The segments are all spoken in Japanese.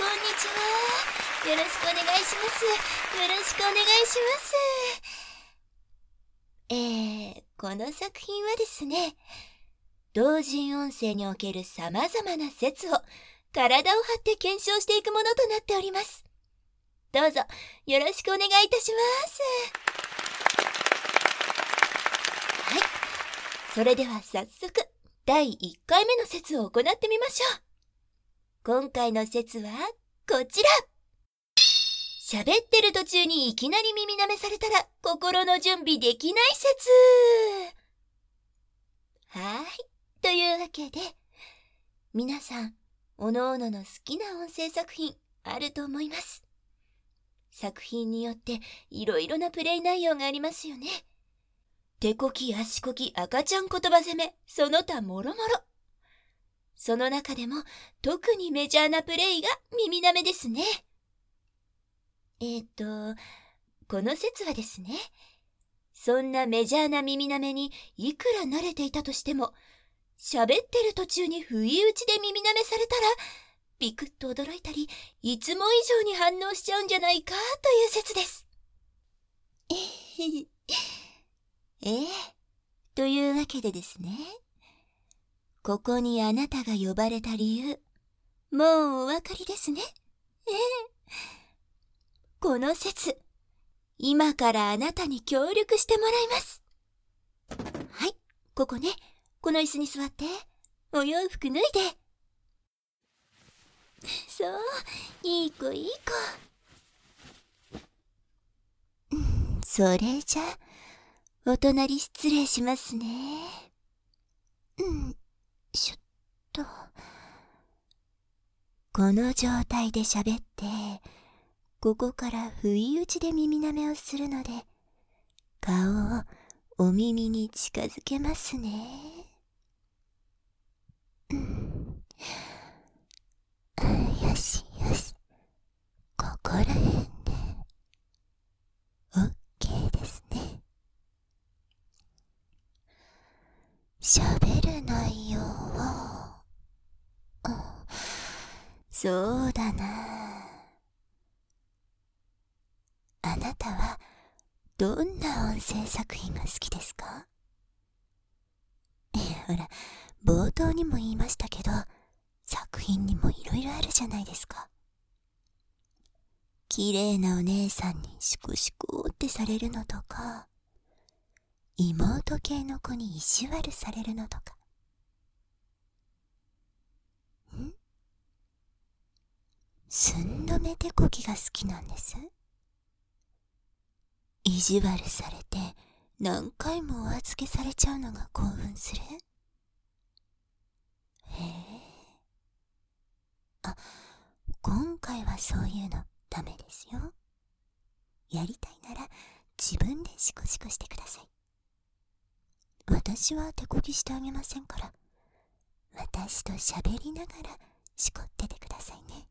ちは。よろしくお願いします。よろしくお願いします。この作品はですね、同人音声における様々な説を体を張って検証していくものとなっております。どうぞよろしくお願いいたします。はい。それでは早速、第1回目の説を行ってみましょう。今回の説はこちら。喋ってる途中にいきなり耳舐めされたら心の準備できない説。はい。というわけで、皆さん、おのおのの好きな音声作品あると思います。作品によっていろいろなプレイ内容がありますよね。手こき、足こき、赤ちゃん言葉攻め、その他もろもろ。その中でも特にメジャーなプレイが耳舐めですね。この説はですね、そんなメジャーな耳舐めにいくら慣れていたとしても、喋ってる途中に不意打ちで耳舐めされたら、ビクッと驚いたり、いつも以上に反応しちゃうんじゃないかという説です。というわけでですね、ここにあなたが呼ばれた理由、もうお分かりですね。この説、今からあなたに協力してもらいます。はい、ここね、この椅子に座って、お洋服脱いで。そう、いい子いい子。それじゃ、お隣失礼しますね。ちょっと。この状態で喋って、ここから不意打ちで耳舐めをするので、顔をお耳に近づけますね。よしよし。ここらへんで、OK ですね。喋る内容を、そうだな。あなたはどんな音声作品が好きですか？ほら、冒頭にも言いましたけど、作品にもいろいろあるじゃないですか。綺麗なお姉さんにシコシコってされるのとか、妹系の子に意地悪されるのとか。寸止め手こきが好きなんです。意地悪されて何回もお預けされちゃうのが興奮する。今回はそういうのダメですよ。やりたいなら自分でシコシコしてください。私は手こきしてあげませんから、私と喋りながらしこっててくださいね。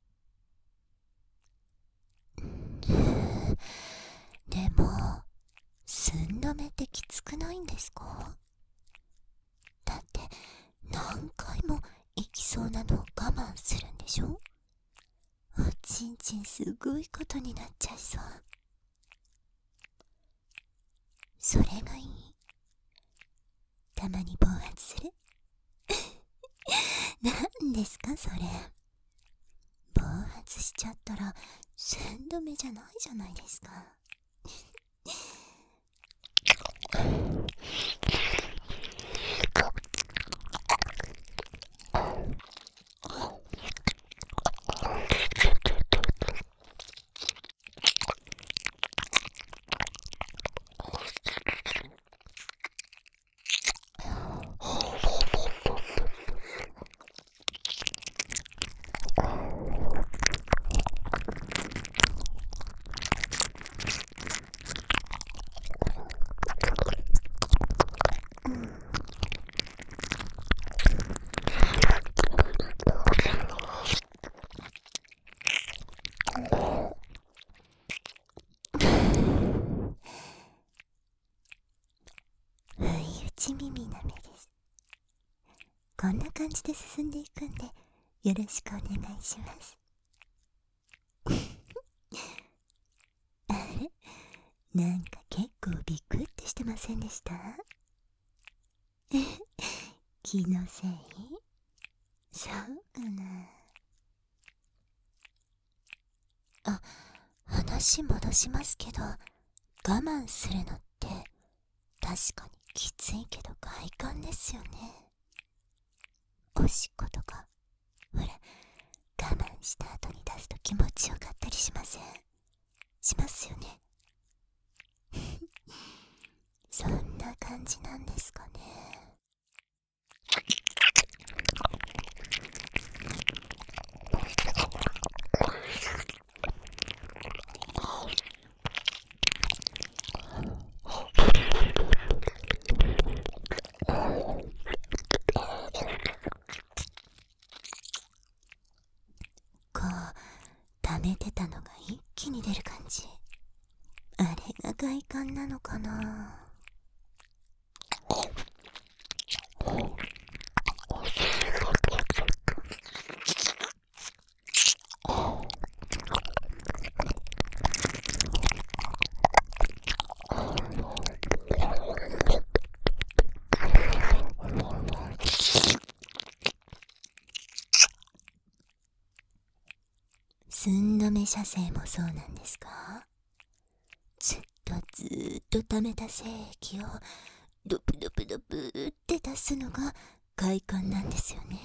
でも、寸止めってきつくないんですか？だって何回も行きそうなのを我慢するんでしょ？おちんちんすごいことになっちゃいそう。それがいい。たまに暴発する。なんですかそれ。暴発しちゃったら寸止めじゃないじゃないですか。耳なめです。こんな感じで進んでいくんで、よろしくお願いします。 なんか結構ビクってしてませんでした？気のせい？そうかな。あ、話戻しますけど、我慢するのって確かにきついけど快感ですよね。おしっことか、ほら、我慢した後に出すと気持ちよかったりしません？しますよね。そんな感じなんですかね。こう、溜めてたのが一気に出る感じ。あれが快感なのかな。寸止め射精もそうなんですか？ずっと溜めた精液をドプドプドプって出すのが快感なんですよね。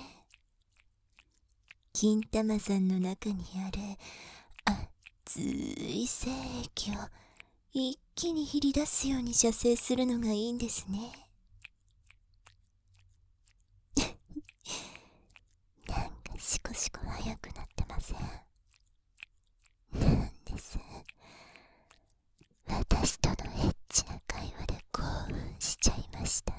金玉さんの中にある熱い精液を一気にひり出すように射精するのがいいんですね。なんかシコシコ速くなってません？なんです。私とのエッチな会話で興奮しちゃいました。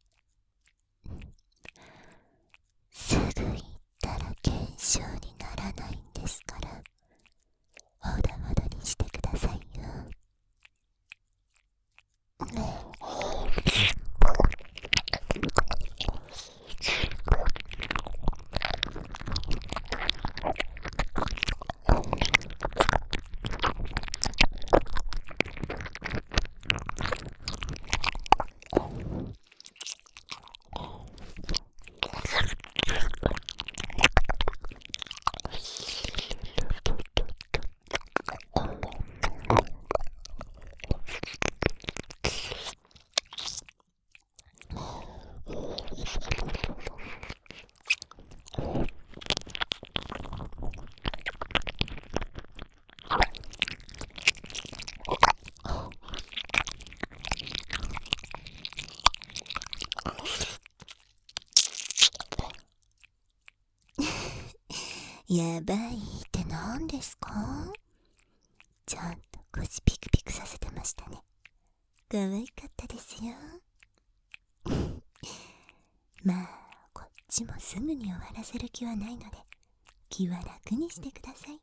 すぐ言ったら現象にならないんですから、ほどほどにしてくださいよ。やばいって何ですか？ちゃんと腰ピクピクさせてましたね。可愛かったですよ。まあ、こっちもすぐに終わらせる気はないので、気は楽にしてください。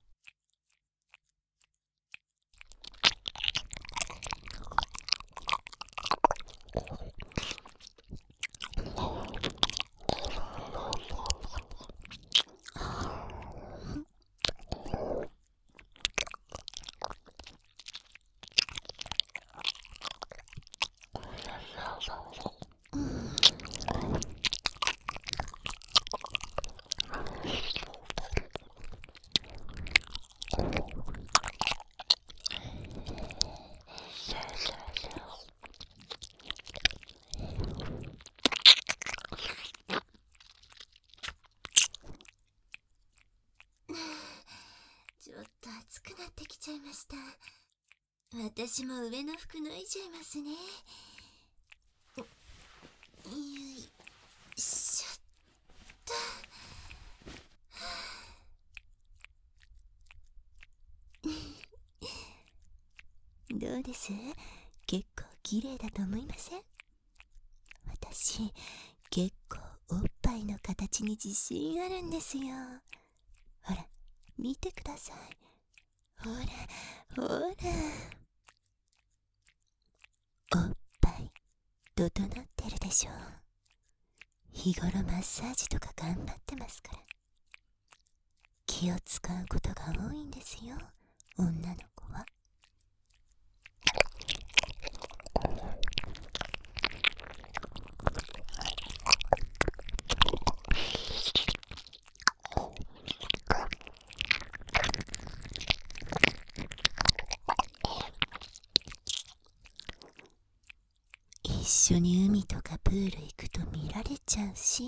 ちょっと暑くなってきちゃいました。私も上の服脱いじゃいますね。よいしょっと。どうです？結構綺麗だと思いません？私、結構おっぱいの形に自信あるんですよ。ほら、見てください。ほら、ほら。おっぱい、整ってるでしょ。日頃マッサージとか頑張ってますから。気を使うことが多いんですよ、女の子は。 緒に海とかプール行くと見られちゃうし。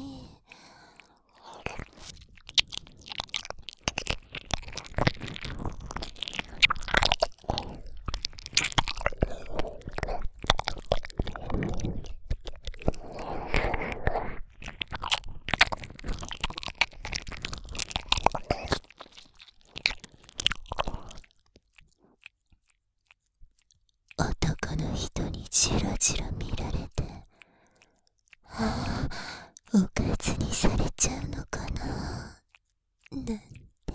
男の人にじろじろ見られて、おかずにされちゃうのかななんて。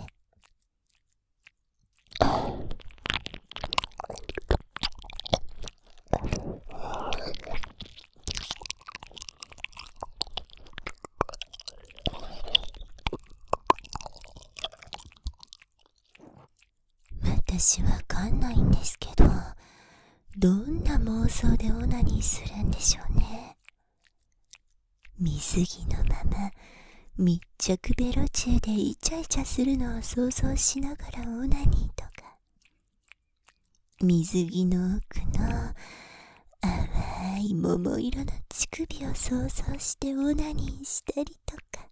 私わかんないんですけど、どんな妄想でオナニーするんでしょうね。水着のまま密着ベロ中でイチャイチャするのを想像しながらオナニーとか、水着の奥の淡い桃色の乳首を想像してオナニーしたりとか。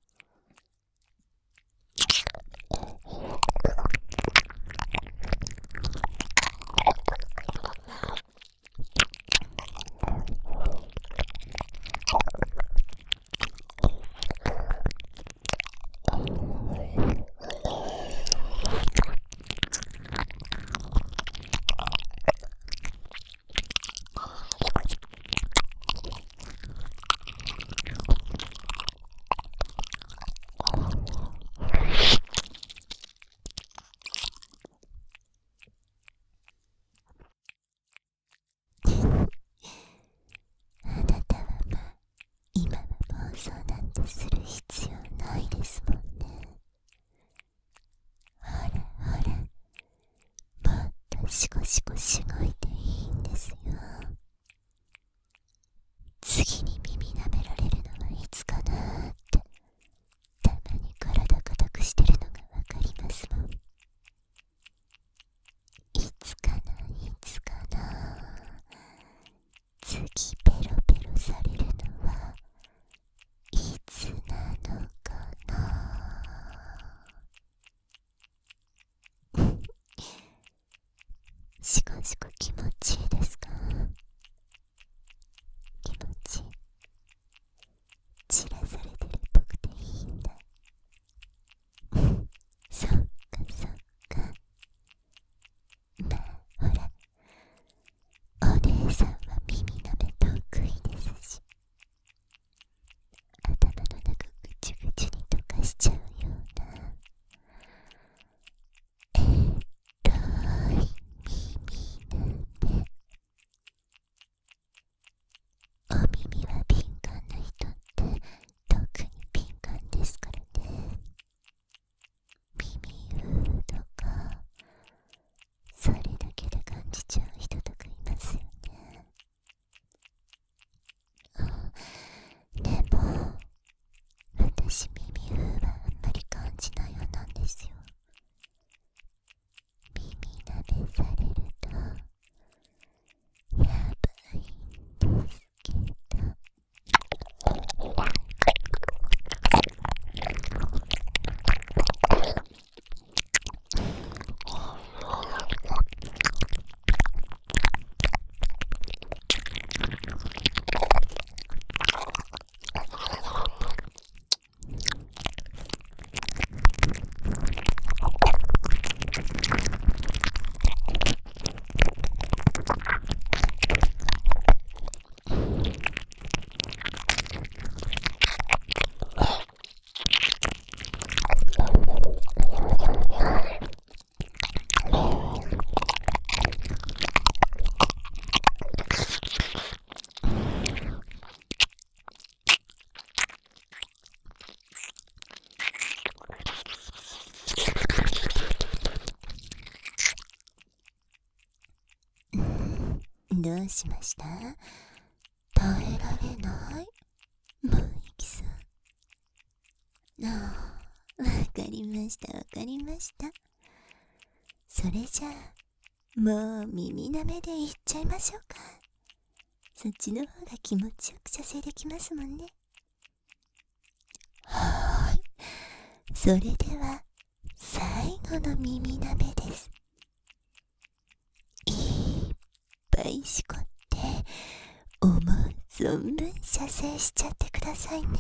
そうなんてする必要ないですもんね。ほらほら、もっとシコシコしごいていいんですよ。次に耳舐められるのはいつかなーって、たまに体硬くしてるのがわかりますもん。いつかな、いつかな。次ペロペロされるのはいつなのかな。シコシコ気持ちいいですか？気持ちいい。散らされてるっぽくていいんだ。そっかそっか。まあほら、お姉さんは耳の目得意ですし、頭の中ぐちゅぐちゅに溶かしちゃうようなエロい耳なんで。お耳は敏感な人って特に敏感ですからね。耳とかそれだけで感じちゃう人とかいますよね。でも私耳はあんまり感じない派なんですよ。耳舐めされるとやばいんですけど。どうしました？耐えられない？もう息さん。ああ、わかりましたわかりました。それじゃあもう耳なめでいっちゃいましょうか。 そっちの方が気持ちよく射精できますもんね。はーい。それでは最後の耳なめです。いっぱいしこって思う存分射精しちゃってくださいね。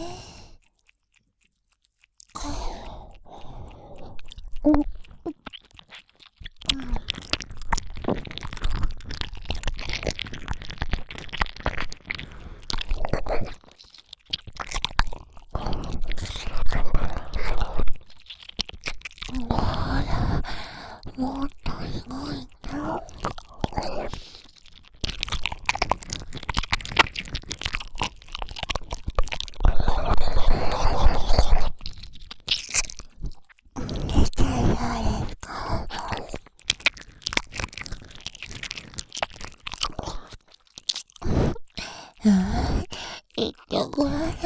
もっとすごいな。出てないですか？言ってごらんよ。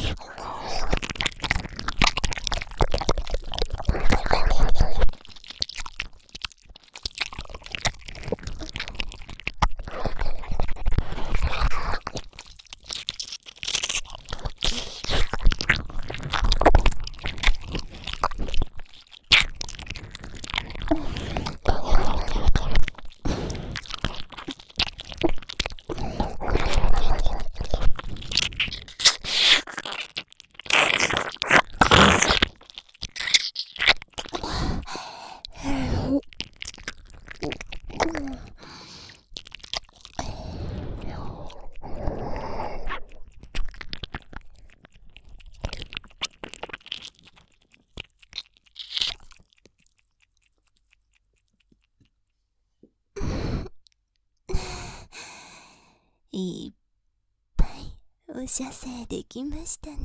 いっぱいお射精できましたね。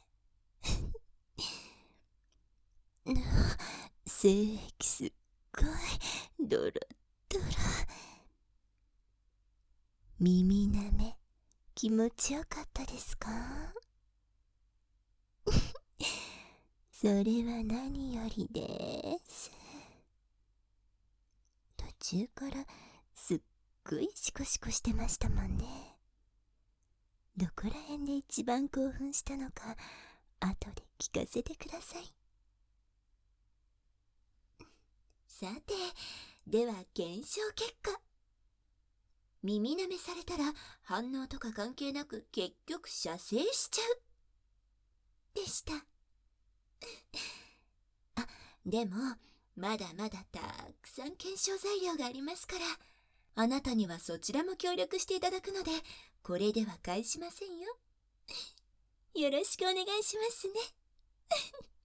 精液すっごいドロドロ。耳なめ気持ちよかったですか？それは何よりです。途中からすっごいシコシコしてましたもんね。どこら辺で一番興奮したのか後で聞かせてください。さて、では検証結果。耳なめされたら反応とか関係なく結局射精しちゃうでした。あ、でもまだまだたくさん検証材料がありますから、あなたにはそちらも協力していただくので、これでは返しませんよ。よろしくお願いしますね。